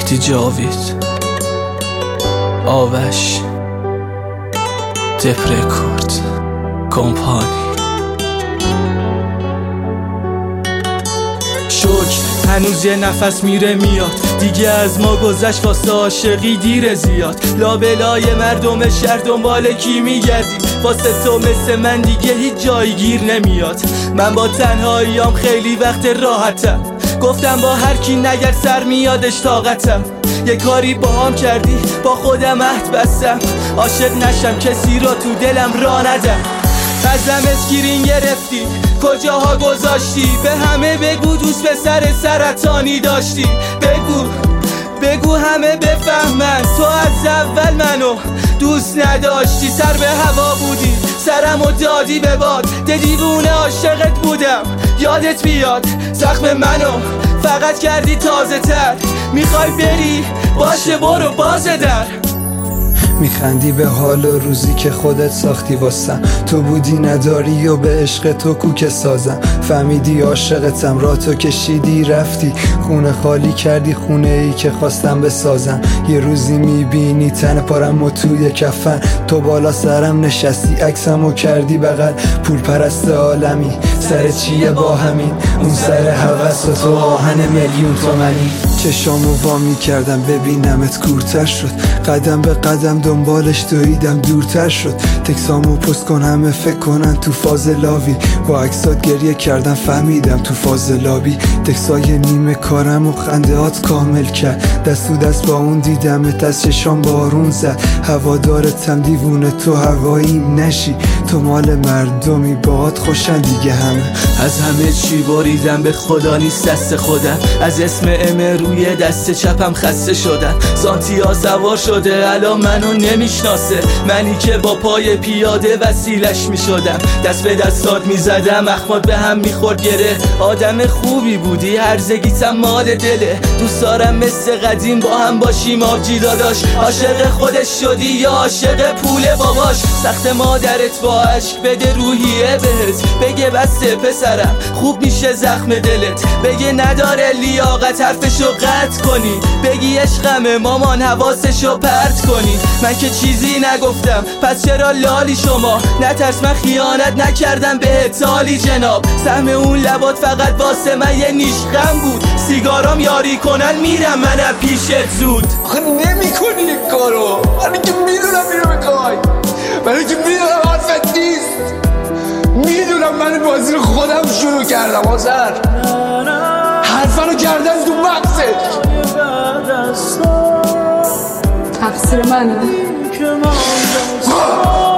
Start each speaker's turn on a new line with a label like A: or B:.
A: مهدی جاوید، آوش، دپرکورد، کمپانی. شکر هنوز یه نفس میره میاد، دیگه از ما گذشت واسه عاشقی دیر زیاد. لابلای مردم شهر دنبال کی میگردی؟ واسه تو مثل من دیگه هیچ جایی گیر نمیاد. من با تنهاییام خیلی وقت راحتم، گفتم با هر کی نگرد سر میادش طاقتم. یه کاری با هم کردی با خودم عهد بستم، عاشق نشم کسی را تو دلم را ندم. ازم اسکرین گرفتی کجاها گذاشتی؟ به همه بگو دوست پسر سرطانی داشتی. بگو همه بفهمن تو از اول منو دوست نداشتی. سر به هوا بودی سرمو دادی به باد، دیوونه عاشقت بودم یادت بیاد. زخم منو فقط کردی تازه تر، میخوای بری باشه برو بازه در.
B: میخندی به حال و روزی که خودت ساختی واسم، تو بودی نداری و به عشق تو کوکه سازم. فهمیدی عاشقتم را تو کشیدی رفتی، خونه خالی کردی خونه ای که خواستم بسازم. یه روزی میبینی تن پارم و توی کفن، تو بالا سرم نشستی عکسمو کردی بغل. پول پرست عالمی سر چیه با همین؟ اون سر هوس و تو آهن میلیون تومنی. چشامو وا میکردم ببینمت کورتر شد، قدم به قدم دنبالش دویدم دورتر شد. تکسامو پست کن همه فکر کنن تو فاز لاوی، با عکسات گریه کردم فهمیدم تو فاز لابی. تکسای نیمه کارم و خندهات کامل کرد، دست تو دست با اون دیدمت از چشام بارون زد. هوادارتم دیوونه تو هواییم نشی، تو مال مردمی باهات خوشن دیگه همه.
A: از همه چی بریدم به خدا نیست دست خودم، از اسم روی دست چپم خسته شدم. سانتیا سوار شده الان منو نمیشناسه، منی که با پای پیاده وسیلش میشدم. دست به دستات میزدم اخمات به هم میخورد گره. آدم خوبی بودی هرزگیتم مال دله، دوست دارم مثل قدیم با هم باشیم آبجی داداش. عاشق خودش شدی یا عاشق پول باباش؟ سخت مادرت با عشق بده روحیه بهت، بگه بسته پسرم خوب میشه زخم دلت. بگه نداره لیاقت حرفشو قطع کنی، بگی عشقمه مامان حواسشو پرت کنی. من که چیزی نگفتم پس چرا لالی شما؟ نترس من خیانت نکردم بهت عالی جناب. سهم اون لبات فقط واسه من یه نیشخم بود، سیگارام یاری کنن میرم من از پیشت زود.
C: آخه نمی کنی این کارو، منی که میدونم اینو میخوای، منی که میدونم حرفت نیست، میدونم من بازی رو خودم شروع کردم. آذر حرفنو کردم تو مغزت،
D: تقصیر منه.